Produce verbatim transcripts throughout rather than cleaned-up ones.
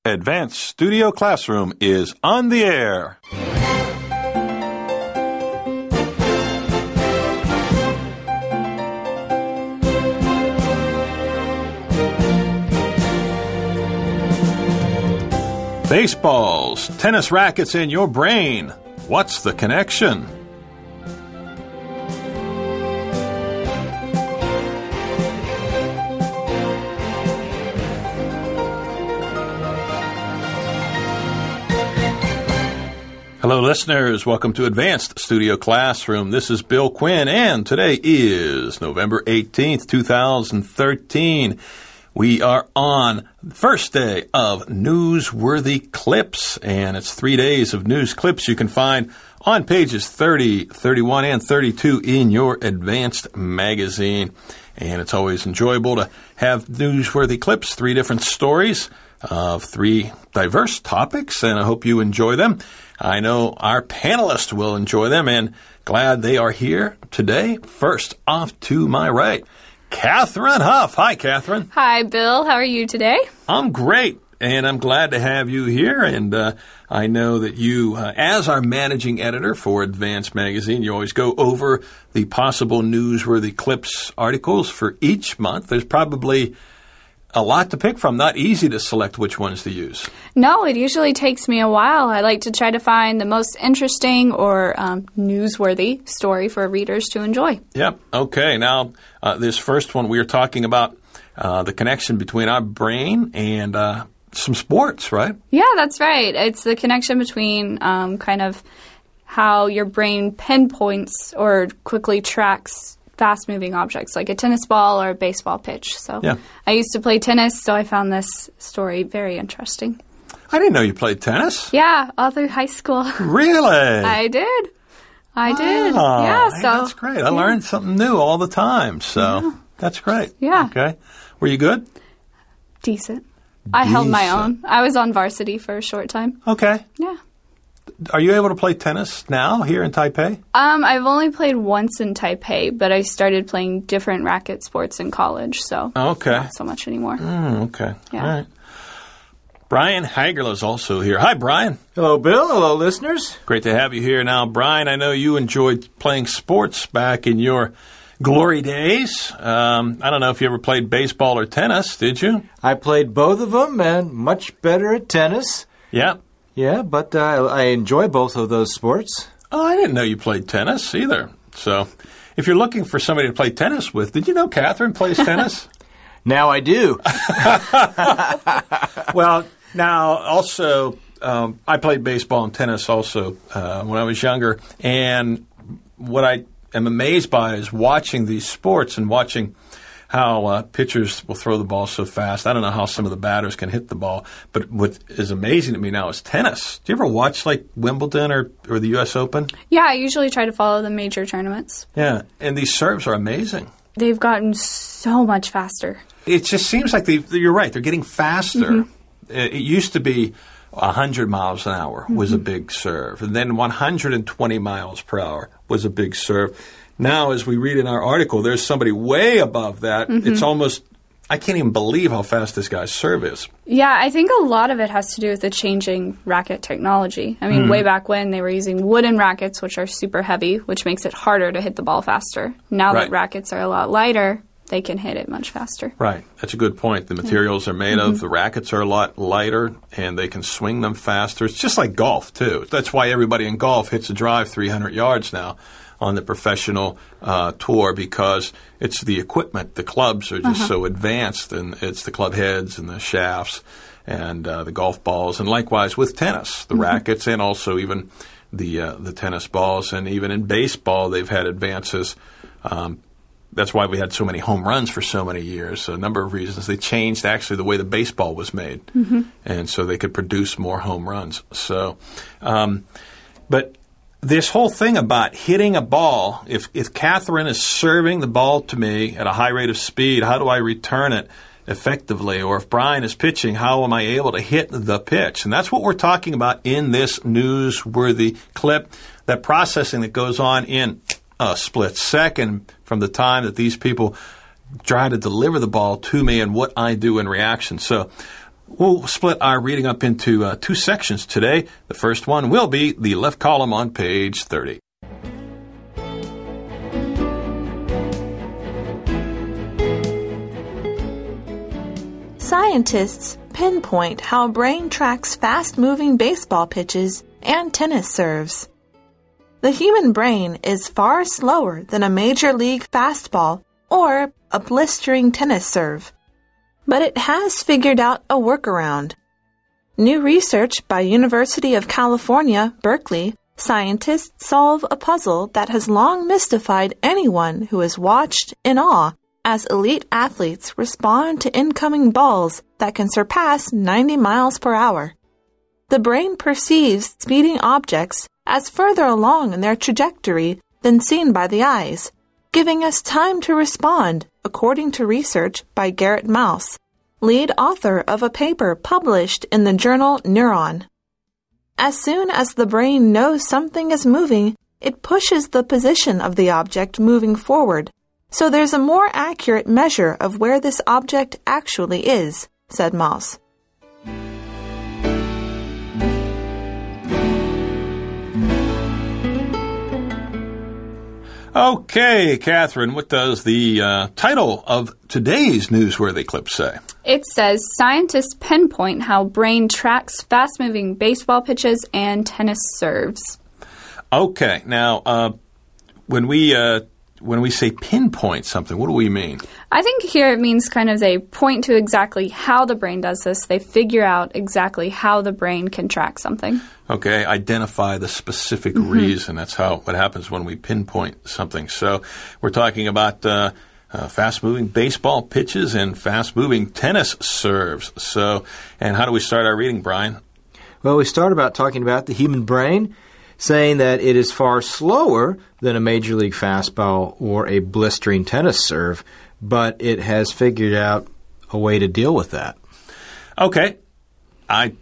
Advanced Studio Classroom is on the air. Baseballs, tennis rackets in your brain. What's the connection? Hello, listeners. Welcome to Advanced Studio Classroom. This is Bill Quinn, and today is November eighteenth, two thousand thirteen. We are on the first day of Newsworthy Clips, and it's three days of news clips you can find on pages thirty, thirty-one, and thirty-two in your Advanced magazine. And it's always enjoyable to have Newsworthy Clips, three different stories of three diverse topics, and I hope you enjoy them. I know our panelists will enjoy them, and glad they are here today. First, off to my right, Catherine Huff. Hi, Catherine. Hi, Bill. How are you today? I'm great, and I'm glad to have you here. And uh, I know that you, uh, as our managing editor for Advanced Magazine, you always go over the possible newsworthy clips articles for each month. There's probably a lot to pick from. Not easy to select which ones to use. No, it usually takes me a while. I like to try to find the most interesting or um, newsworthy story for readers to enjoy. Yep. Okay. Now, uh, this first one, we are talking about uh, the connection between our brain and uh, some sports, right? Yeah, that's right. It's the connection between um, kind of how your brain pinpoints or quickly tracks fast-moving objects, like a tennis ball or a baseball pitch. So yeah. I used to play tennis, so I found this story very interesting. I didn't know you played tennis. Yeah, all through high school. Really? I did. I wow. did. Yeah, hey, so that's great. I yeah. learned something new all the time, so yeah. that's great. Yeah. Okay. Were you good? Decent. I Decent. held my own. I was on varsity for a short time. Okay. Yeah. Are you able to play tennis now here in Taipei? Um, I've only played once in Taipei, but I started playing different racket sports in college, so okay. not so much anymore. Mm, okay. Yeah. All right. Brian Hagerla is also here. Hi, Brian. Hello, Bill. Hello, listeners. Great to have you here. Now, Brian, I know you enjoyed playing sports back in your glory days. Um, I don't know if you ever played baseball or tennis, did you? I played both of them and much better at tennis. Yeah. Yeah, but uh, I enjoy both of those sports. Oh, I didn't know you played tennis either. So if you're looking for somebody to play tennis with, did you know Catherine plays tennis? Now I do. Well, now also um, I played baseball and tennis also uh, when I was younger. And what I am amazed by is watching these sports and watching how uh, pitchers will throw the ball so fast. I don't know how some of the batters can hit the ball, but what is amazing to me now is tennis. Do you ever watch like Wimbledon or, or the U S Open? Yeah, I usually try to follow the major tournaments. Yeah, and these serves are amazing. They've gotten so much faster. It just seems like they, you're right. They're getting faster. Mm-hmm. It, it used to be one hundred miles an hour was mm-hmm. a big serve, and then one hundred twenty miles per hour was a big serve. Now, as we read in our article, there's somebody way above that. Mm-hmm. It's almost, I can't even believe how fast this guy's serve is. Yeah, I think a lot of it has to do with the changing racket technology. I mean, mm-hmm. way back when, they were using wooden rackets, which are super heavy, which makes it harder to hit the ball faster. Now right. that rackets are a lot lighter, they can hit it much faster. Right. That's a good point. The materials yeah. are made mm-hmm. of, the rackets are a lot lighter, and they can swing them faster. It's just like golf, too. That's why everybody in golf hits a drive three hundred yards now on the professional uh, tour, because it's the equipment. The clubs are just uh-huh. so advanced, and it's the club heads and the shafts and uh, the golf balls. And likewise with tennis, the mm-hmm. rackets and also even the uh, the tennis balls. And even in baseball, they've had advances. Um, that's why we had so many home runs for so many years. A number of reasons. They changed actually the way the baseball was made, mm-hmm. and so they could produce more home runs. So, um, but this whole thing about hitting a ball, if, if Catherine is serving the ball to me at a high rate of speed, how do I return it effectively? Or if Brian is pitching, how am I able to hit the pitch? And that's what we're talking about in this newsworthy clip, that processing that goes on in a split second from the time that these people try to deliver the ball to me and what I do in reaction. So We'll split our reading up into uh, two sections today. The first one will be the left column on page thirty. Scientists pinpoint how brain tracks fast-moving baseball pitches and tennis serves. The human brain is far slower than a major league fastball or a blistering tennis serve, but it has figured out a workaround. New research by University of California, Berkeley, scientists solve a puzzle that has long mystified anyone who has watched in awe as elite athletes respond to incoming balls that can surpass ninety miles per hour. The brain perceives speeding objects as further along in their trajectory than seen by the eyes, giving us time to respond, according to research by Garrett Mouse, lead author of a paper published in the journal Neuron. As soon as the brain knows something is moving, it pushes the position of the object moving forward, so there's a more accurate measure of where this object actually is, said Mouse. Okay, Catherine, what does the uh, title of today's newsworthy clip say? It says, scientists pinpoint how brain tracks fast-moving baseball pitches and tennis serves. Okay, now, uh, when we... Uh, When we say pinpoint something, what do we mean? I think here it means kind of they point to exactly how the brain does this. They figure out exactly how the brain can track something. Okay, identify the specific mm-hmm. reason. That's how what happens when we pinpoint something. So we're talking about uh, uh, fast-moving baseball pitches and fast-moving tennis serves. So, and how do we start our reading, Brian? Well, we start about talking about the human brain, saying that it is far slower than a major league fastball or a blistering tennis serve, but it has figured out a way to deal with that. Okay. I,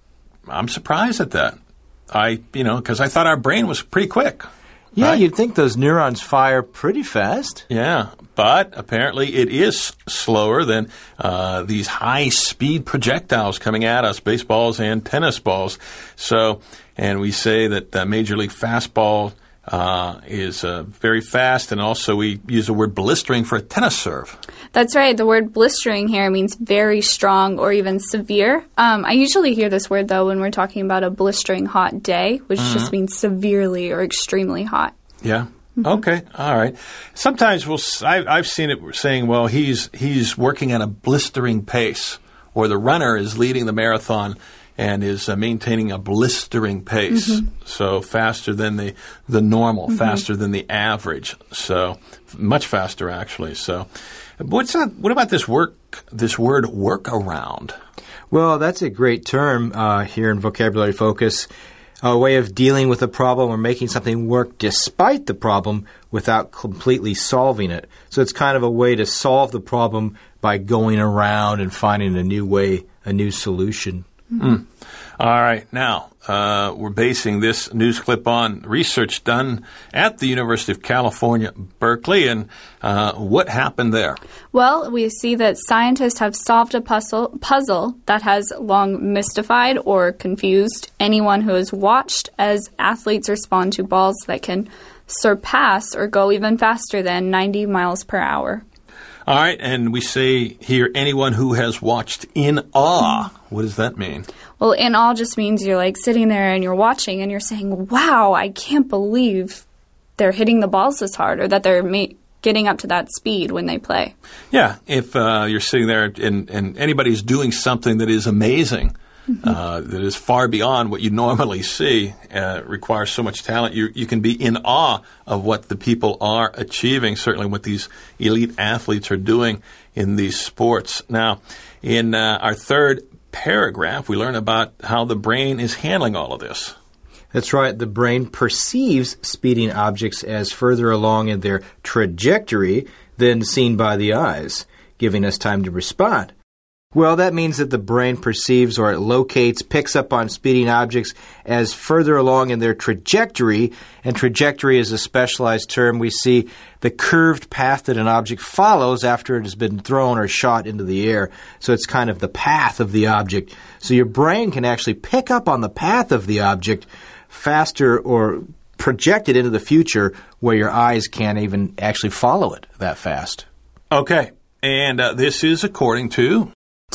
I'm surprised at that. I, you know, because I thought our brain was pretty quick. Yeah, right? You'd think those neurons fire pretty fast. Yeah, but apparently it is slower than uh, these high-speed projectiles coming at us, baseballs and tennis balls. So, and we say that uh, Major League Fastball uh, is uh, very fast, and also we use the word blistering for a tennis serve. That's right. The word blistering here means very strong or even severe. Um, I usually hear this word, though, when we're talking about a blistering hot day, which mm-hmm. just means severely or extremely hot. Yeah. Mm-hmm. Okay. All right. Sometimes we'll. I, I've seen it saying, "Well, he's he's working at a blistering pace," or the runner is leading the marathon and is uh, maintaining a blistering pace, mm-hmm. so faster than the the normal, mm-hmm. faster than the average, so much faster actually. So, what's that? What about this work? This word workaround? Well, that's a great term uh, here in Vocabulary Focus. A way of dealing with a problem or making something work despite the problem without completely solving it. So it's kind of a way to solve the problem by going around and finding a new way, a new solution. Mm. All right. Now, uh, we're basing this news clip on research done at the University of California, Berkeley. And uh, what happened there? Well, we see that scientists have solved a puzzle, puzzle that has long mystified or confused anyone who has watched as athletes respond to balls that can surpass or go even faster than ninety miles per hour. All right, and we say here, anyone who has watched in awe. What does that mean? Well, in awe just means you're like sitting there and you're watching and you're saying, wow, I can't believe they're hitting the balls this hard or that they're ma- getting up to that speed when they play. Yeah, if uh, you're sitting there and, and anybody's doing something that is amazing, mm-hmm. uh, that is far beyond what you normally see, uh, requires so much talent, you, you can be in awe of what the people are achieving, certainly what these elite athletes are doing in these sports. Now, in uh, our third paragraph, we learn about how the brain is handling all of this. That's right. The brain perceives speeding objects as further along in their trajectory than seen by the eyes, giving us time to respond. Well, that means that the brain perceives or it locates, picks up on speeding objects as further along in their trajectory, and trajectory is a specialized term. We see the curved path that an object follows after it has been thrown or shot into the air. So it's kind of the path of the object. So your brain can actually pick up on the path of the object faster or project it into the future where your eyes can't even actually follow it that fast. Okay, and uh, this is according to...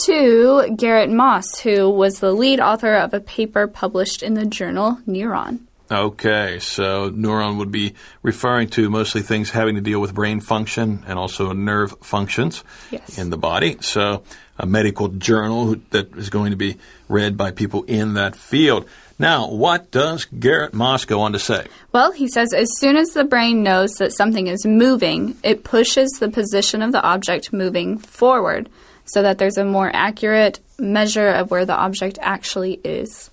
To Garrett Moss, who was the lead author of a paper published in the journal Neuron. Okay, so neuron would be referring to mostly things having to deal with brain function and also nerve functions yes. in the body. So a medical journal that is going to be read by people in that field. Now, what does Garrett Moss go on to say? Well, he says as soon as the brain knows that something is moving, it pushes the position of the object moving forward, so that there's a more accurate measure of where the object actually is.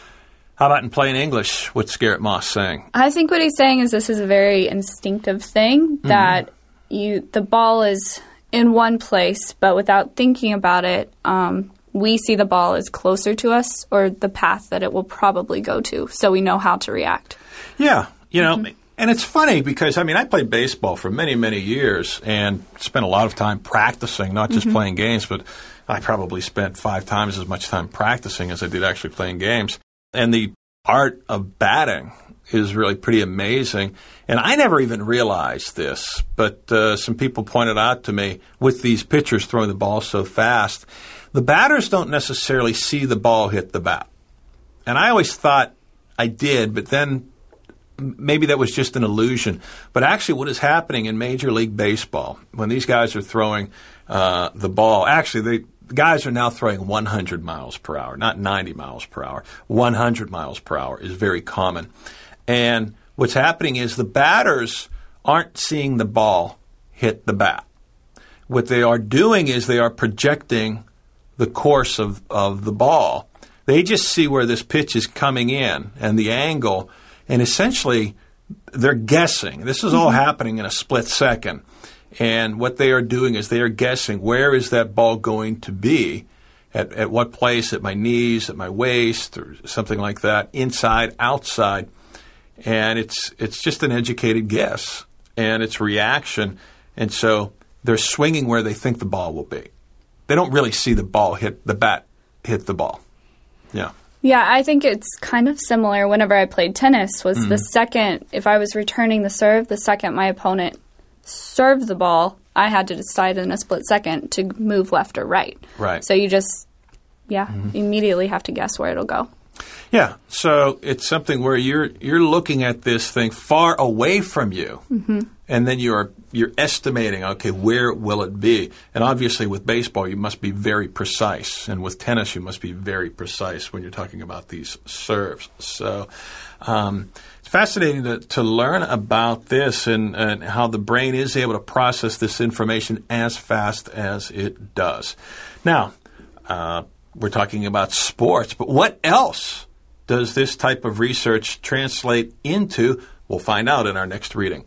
How about in plain English? What's Garrett Moss saying? I think what he's saying is this is a very instinctive thing, mm-hmm. that you the ball is in one place, but without thinking about it, um, we see the ball as closer to us or the path that it will probably go to, so we know how to react. Yeah, you know... Mm-hmm. And it's funny because, I mean, I played baseball for many, many years and spent a lot of time practicing, not just mm-hmm. playing games, but I probably spent five times as much time practicing as I did actually playing games. And the art of batting is really pretty amazing. And I never even realized this, but uh, some people pointed out to me with these pitchers throwing the ball so fast, the batters don't necessarily see the ball hit the bat. And I always thought I did, but then maybe that was just an illusion. But actually what is happening in Major League Baseball, when these guys are throwing uh, the ball, actually they, the guys are now throwing one hundred miles per hour, not ninety miles per hour. one hundred miles per hour is very common. And what's happening is the batters aren't seeing the ball hit the bat. What they are doing is they are projecting the course of, of the ball. They just see where this pitch is coming in and the angle. And essentially, they're guessing. This is all mm-hmm. happening in a split second. And what they are doing is they are guessing where is that ball going to be, at, at what place, at my knees, at my waist, or something like that, inside, outside. And it's it's just an educated guess. And it's reaction. And so they're swinging where they think the ball will be. They don't really see the ball hit, the bat hit the ball. Yeah. Yeah, I think it's kind of similar whenever I played tennis, was mm-hmm. the second, if I was returning the serve, the second my opponent served the ball, I had to decide in a split second to move left or right. Right. So you just, yeah, mm-hmm. immediately have to guess where it'll go. Yeah, so it's something where you're you're looking at this thing far away from you, mm-hmm. and then you're you're estimating, okay, where will it be? And obviously with baseball, you must be very precise, and with tennis, you must be very precise when you're talking about these serves. So um, it's fascinating to, to learn about this and, and how the brain is able to process this information as fast as it does. Now, uh, we're talking about sports, but what else does this type of research translate into? We'll find out in our next reading.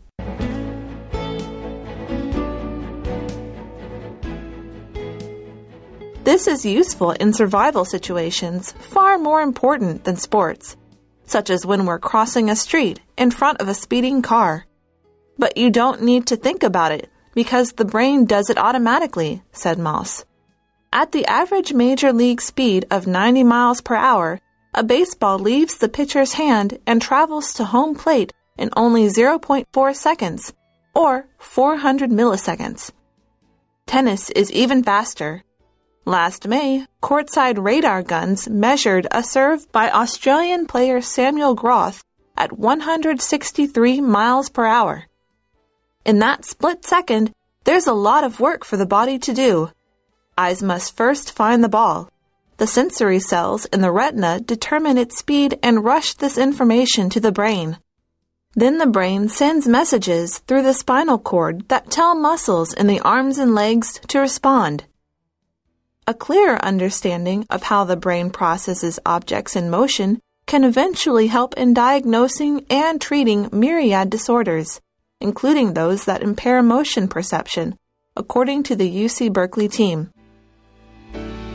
This is useful in survival situations, far more important than sports, such as when we're crossing a street in front of a speeding car. But you don't need to think about it, because the brain does it automatically, said Moss. At the average major league speed of ninety miles per hour, a baseball leaves the pitcher's hand and travels to home plate in only zero point four seconds, or four hundred milliseconds. Tennis is even faster. Last May, courtside radar guns measured a serve by Australian player Samuel Groth at one hundred sixty-three miles per hour. In that split second, there's a lot of work for the body to do. Eyes must first find the ball. The sensory cells in the retina determine its speed and rush this information to the brain. Then the brain sends messages through the spinal cord that tell muscles in the arms and legs to respond. A clearer understanding of how the brain processes objects in motion can eventually help in diagnosing and treating myriad disorders, including those that impair motion perception, according to the U C Berkeley team.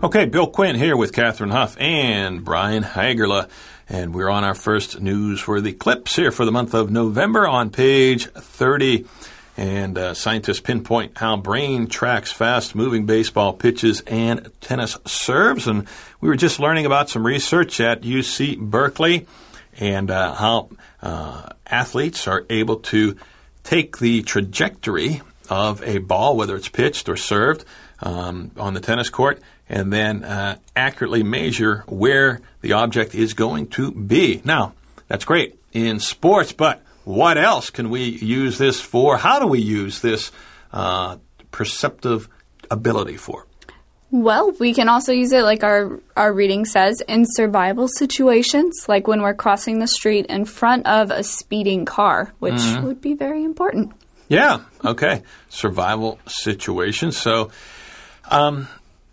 Okay, Bill Quinn here with Catherine Huff and Brian Hagerla. And we're on our first newsworthy clips here for the month of November on page thirty. And uh, scientists pinpoint how brain tracks fast-moving baseball pitches and tennis serves. And we were just learning about some research at U C Berkeley and uh, how uh, athletes are able to take the trajectory of a ball, whether it's pitched or served, um, on the tennis court, and then uh, accurately measure where the object is going to be. Now, that's great in sports, but what else can we use this for? How do we use this uh, perceptive ability for? Well, we can also use it, like our, our reading says, in survival situations, like when we're crossing the street in front of a speeding car, which mm-hmm. would be very important. Yeah, okay. Survival situations. So um,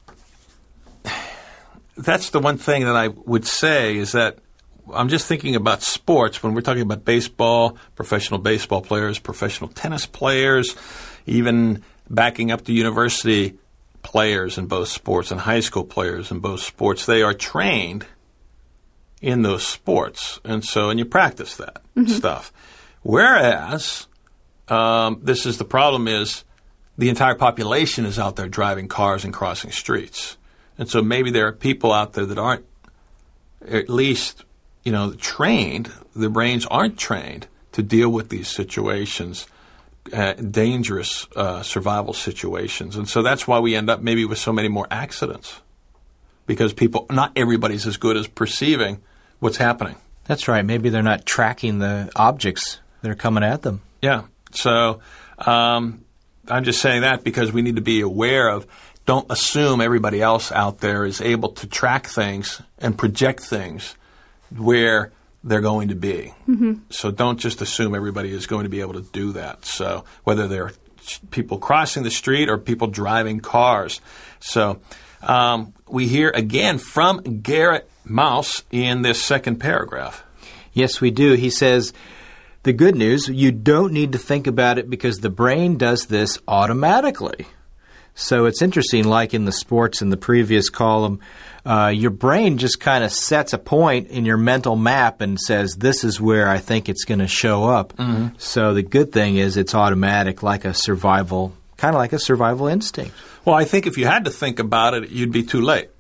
that's the one thing that I would say is that I'm just thinking about sports when we're talking about baseball, professional baseball players, professional tennis players, even backing up to university players in both sports and high school players in both sports. They are trained in those sports. And so, and you practice that mm-hmm. stuff. Whereas, um, this is the problem is the entire population is out there driving cars and crossing streets. And so maybe there are people out there that aren't at least, you know, trained, their brains aren't trained to deal with these situations, uh, dangerous uh, survival situations. And so that's why we end up maybe with so many more accidents, because people, not everybody's as good as perceiving what's happening. That's right. Maybe they're not tracking the objects that are coming at them. Yeah. So um, I'm just saying that because we need to be aware of, don't assume everybody else out there is able to track things and project things where they're going to be. Mm-hmm. So don't just assume everybody is going to be able to do that. So whether they're people crossing the street or people driving cars. So um, we hear again from Garrett Mouse in this second paragraph. Yes, we do. He says, the good news, you don't need to think about it because the brain does this automatically. So it's interesting, like in the sports in the previous column, uh, your brain just kind of sets a point in your mental map and says, this is where I think it's going to show up. Mm-hmm. So the good thing is it's automatic, like a survival, kind of like a survival instinct. Well, I think if you had to think about it, you'd be too late.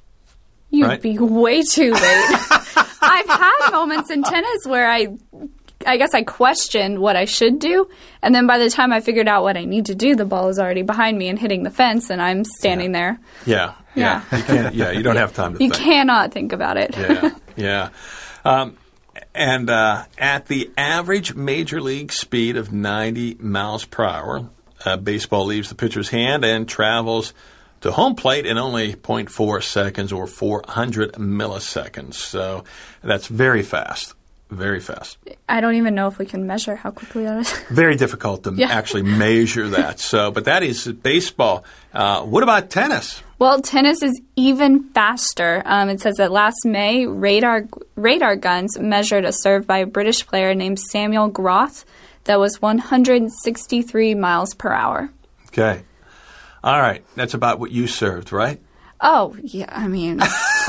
You'd right? be way too late. I've had moments in tennis where I... I guess I questioned what I should do, and then by the time I figured out what I need to do, the ball is already behind me and hitting the fence, and I'm standing yeah. there. Yeah, yeah, yeah. You can't, yeah, you don't have time to you think. You cannot think about it. yeah, yeah. Um, and uh, at the average major league speed of ninety miles per hour, uh, baseball leaves the pitcher's hand and travels to home plate in only zero point four seconds or four hundred milliseconds. So that's very fast. Very fast. I don't even know if we can measure how quickly that is. Very difficult to yeah. actually measure that. So, but that is baseball. Uh, what about tennis? Well, tennis is even faster. Um, it says that last May, radar radar guns measured a serve by a British player named Samuel Groth that was one hundred sixty-three miles per hour. Okay. All right. That's about what you served, right? Oh, yeah, I mean,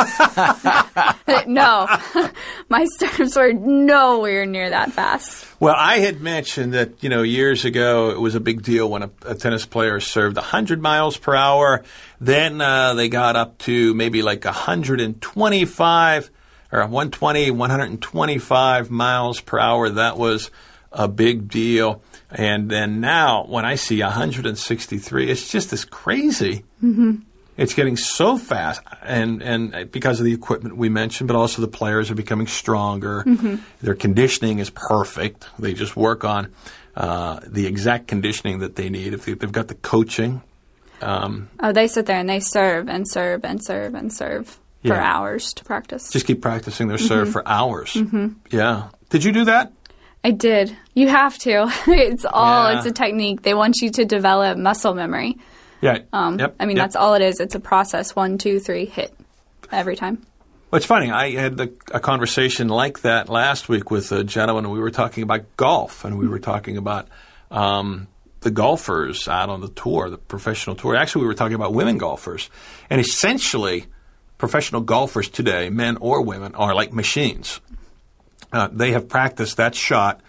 no. My serves were nowhere near that fast. Well, I had mentioned that, you know, years ago it was a big deal when a, a tennis player served one hundred miles per hour. Then uh, they got up to maybe like one hundred twenty-five or one twenty, one twenty-five miles per hour. That was a big deal. And then now when I see one hundred sixty-three, it's just as crazy. Mm-hmm. It's getting so fast, and, and because of the equipment we mentioned, but also the players are becoming stronger. Mm-hmm. Their conditioning is perfect. They just work on uh, the exact conditioning that they need. If they, they've got the coaching. Um, oh, they sit there and they serve and serve and serve and serve yeah. for hours to practice. Just keep practicing their mm-hmm. serve for hours. Mm-hmm. Yeah. Did you do that? I did. You have to. It's all, yeah. it's a technique. They want you to develop muscle memory. Yeah. Um, yep. I mean, yep. that's all it is. It's a process. One, two, three, hit every time. Well, it's funny. I had the, a conversation like that last week with a gentleman, and we were talking about golf, and we were talking about um, the golfers out on the tour, the professional tour. Actually, we were talking about women golfers. And essentially, professional golfers today, men or women, are like machines. Uh, they have practiced that shot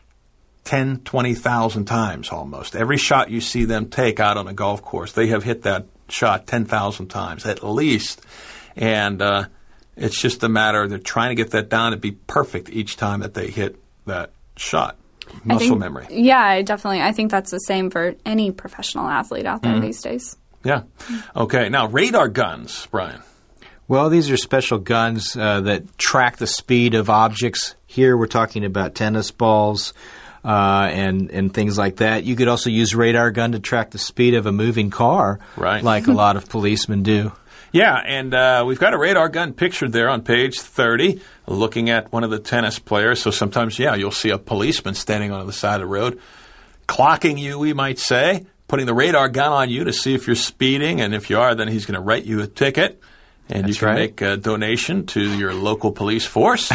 ten, twenty thousand times almost. Every shot you see them take out on a golf course, they have hit that shot ten thousand times at least. And uh, it's just a matter of they're trying to get that down to be perfect each time that they hit that shot. Muscle think, memory. Yeah, I definitely. I think that's the same for any professional athlete out there mm-hmm. these days. Yeah. Okay. Now, radar guns, Brian. Well, these are special guns uh, that track the speed of objects. Here we're talking about tennis balls uh, and, and things like that. You could also use radar gun to track the speed of a moving car, right. like a lot of policemen do. Yeah, and uh, we've got a radar gun pictured there on page thirty, looking at one of the tennis players. So sometimes, yeah, you'll see a policeman standing on the side of the road, clocking you, we might say, putting the radar gun on you to see if you're speeding. And if you are, then he's going to write you a ticket. And That's you can right. make a donation to your local police force.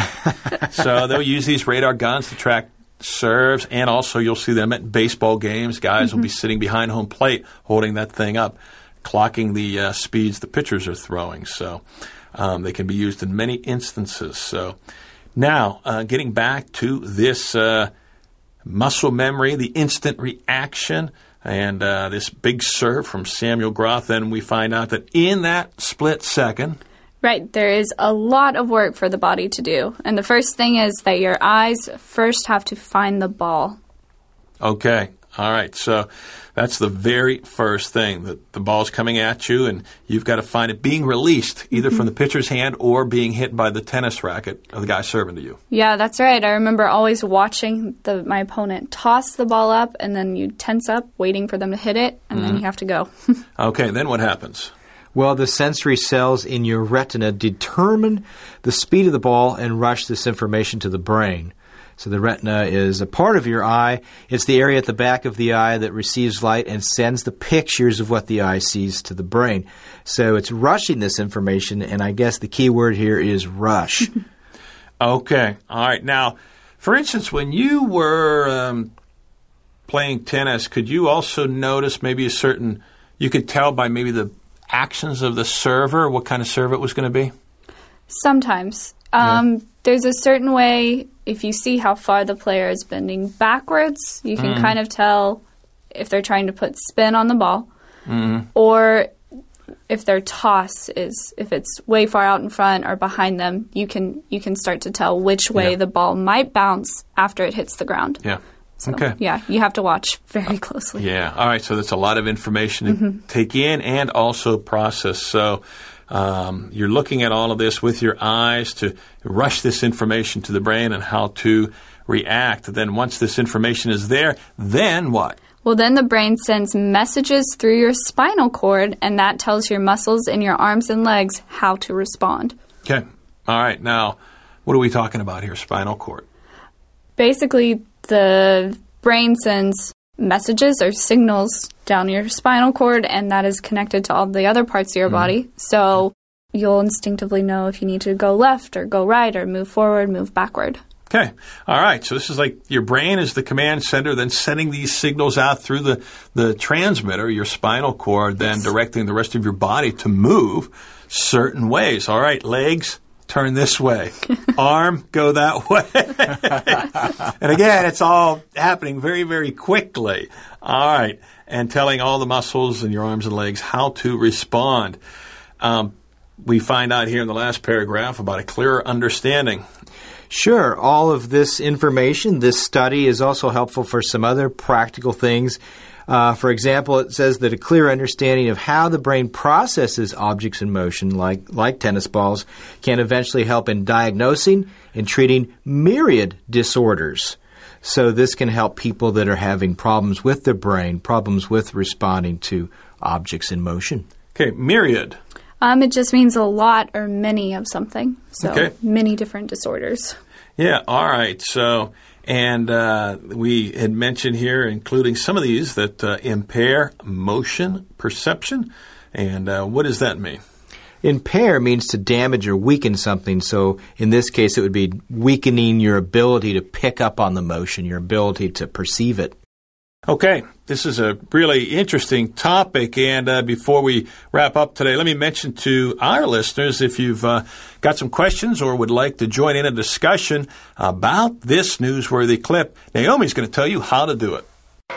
So they'll use these radar guns to track serves, and also you'll see them at baseball games. Guys mm-hmm. will be sitting behind home plate holding that thing up, clocking the uh, speeds the pitchers are throwing. So um, they can be used in many instances. So now, uh, getting back to this uh, muscle memory, the instant reaction, and uh, this big serve from Samuel Groth, then we find out that in that split second... Right, there is a lot of work for the body to do. And the first thing is that your eyes first have to find the ball. Okay. All right, so that's the very first thing, that the ball's coming at you, and you've got to find it being released, either mm-hmm. from the pitcher's hand or being hit by the tennis racket of the guy serving to you. Yeah, that's right. I remember always watching the, my opponent toss the ball up, and then you tense up, waiting for them to hit it, and mm-hmm. then you have to go. Okay, then what happens? Well, the sensory cells in your retina determine the speed of the ball and rush this information to the brain. So the retina is a part of your eye. It's the area at the back of the eye that receives light and sends the pictures of what the eye sees to the brain. So it's rushing this information, and I guess the key word here is rush. Okay. All right. Now, for instance, when you were um, playing tennis, could you also notice maybe a certain, you could tell by maybe the actions of the server what kind of serve it was going to be? Sometimes. Um, yeah. There's a certain way, if you see how far the player is bending backwards, you can mm. kind of tell if they're trying to put spin on the ball, mm. or if their toss is, if it's way far out in front or behind them, you can you can start to tell which way yeah. the ball might bounce after it hits the ground. Yeah. So, okay. Yeah, you have to watch very closely. Yeah. All right. So that's a lot of information to mm-hmm. take in and also process. So um, you're looking at all of this with your eyes to rush this information to the brain and how to react. Then once this information is there, then what? Well, then the brain sends messages through your spinal cord, and that tells your muscles in your arms and legs how to respond. Okay. All right. Now, what are we talking about here, spinal cord? Basically, the brain sends messages or signals down your spinal cord, and that is connected to all the other parts of your mm. body. So you'll instinctively know if you need to go left or go right or move forward, move backward. Okay. All right. So this is like your brain is the command center, then sending these signals out through the, the transmitter, your spinal cord, then yes. directing the rest of your body to move certain ways. All right, legs, turn this way. Arm, go that way. And again, it's all happening very, very quickly. All right. And telling all the muscles in your arms and legs how to respond. Um, we find out here in the last paragraph about a clearer understanding. Sure. All of this information, this study, is also helpful for some other practical things. Uh, for example, it says that a clear understanding of how the brain processes objects in motion, like, like tennis balls, can eventually help in diagnosing and treating myriad disorders. So this can help people that are having problems with their brain, problems with responding to objects in motion. Okay, myriad. Um, it just means a lot or many of something. So okay. many different disorders. Yeah, all right. So... And uh, we had mentioned here, including some of these, that uh, impair motion perception. And uh, what does that mean? Impair means to damage or weaken something. So in this case, it would be weakening your ability to pick up on the motion, your ability to perceive it. Okay. This is a really interesting topic, and uh, before we wrap up today, let me mention to our listeners, if you've uh, got some questions or would like to join in a discussion about this newsworthy clip, Naomi's going to tell you how to do it.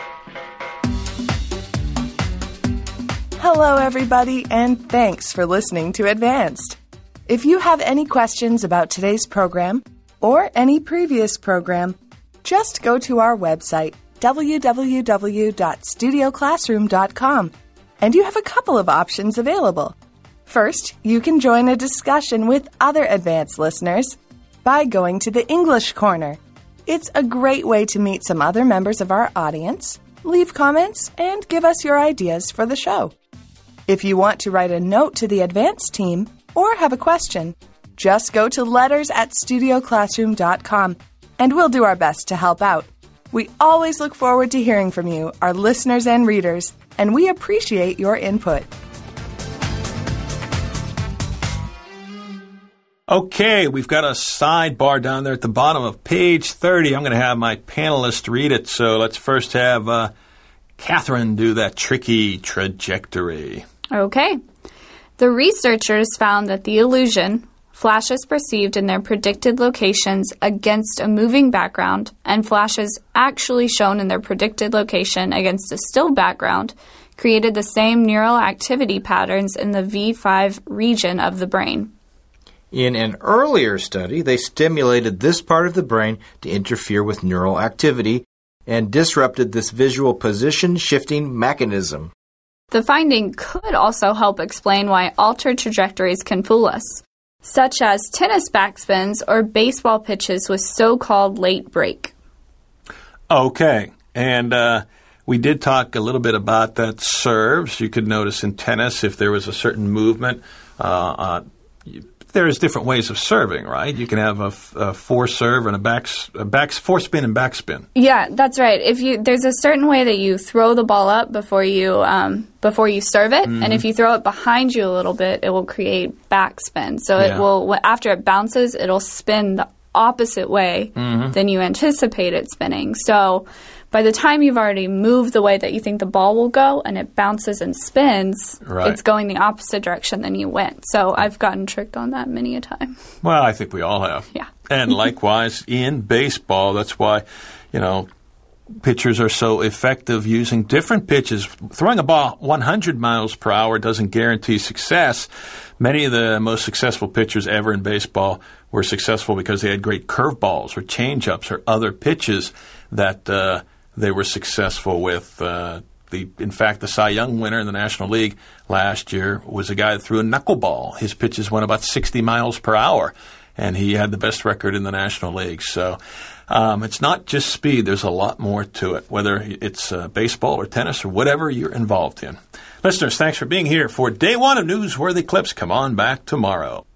Hello, everybody, and thanks for listening to Advanced. If you have any questions about today's program or any previous program, just go to our website, w w w dot studio classroom dot com, and you have a couple of options available. First, you can join a discussion with other advanced listeners by going to the English Corner. It's a great way to meet some other members of our audience, leave comments, and give us your ideas for the show. If you want to write a note to the advanced team or have a question, just go to letters at studio classroom dot com, and we'll do our best to help out. We always look forward to hearing from you, our listeners and readers, and we appreciate your input. Okay, we've got a sidebar down there at the bottom of page thirty. I'm going to have my panelists read it, so let's first have uh, Catherine do that tricky trajectory. Okay. The researchers found that the illusion, flashes perceived in their predicted locations against a moving background, and flashes actually shown in their predicted location against a still background, created the same neural activity patterns in the V five region of the brain. In an earlier study, they stimulated this part of the brain to interfere with neural activity and disrupted this visual position shifting mechanism. The finding could also help explain why altered trajectories can fool us, such as tennis backspins or baseball pitches with so-called late break. Okay, and uh, we did talk a little bit about that serves. You could notice in tennis if there was a certain movement, uh, uh, you, there's different ways of serving, right? You can have a, a foreserve and a back, a back forespin and backspin. Yeah, that's right. If you there's a certain way that you throw the ball up before you um, before you serve it, mm-hmm. and if you throw it behind you a little bit, it will create backspin. So yeah. it will after it bounces, it'll spin the opposite way mm-hmm. than you anticipate it spinning. So by the time you've already moved the way that you think the ball will go and it bounces and spins, right. it's going the opposite direction than you went. So I've gotten tricked on that many a time. Well, I think we all have. Yeah. And likewise in baseball, that's why, you know, pitchers are so effective using different pitches. Throwing a ball one hundred miles per hour doesn't guarantee success. Many of the most successful pitchers ever in baseball were successful because they had great curveballs or changeups or other pitches that uh, they were successful with. Uh, the, in fact, the Cy Young winner in the National League last year was a guy that threw a knuckleball. His pitches went about sixty miles per hour, and he had the best record in the National League. So um, it's not just speed. There's a lot more to it, whether it's uh, baseball or tennis or whatever you're involved in. Listeners, thanks for being here for day one of Newsworthy Clips. Come on back tomorrow.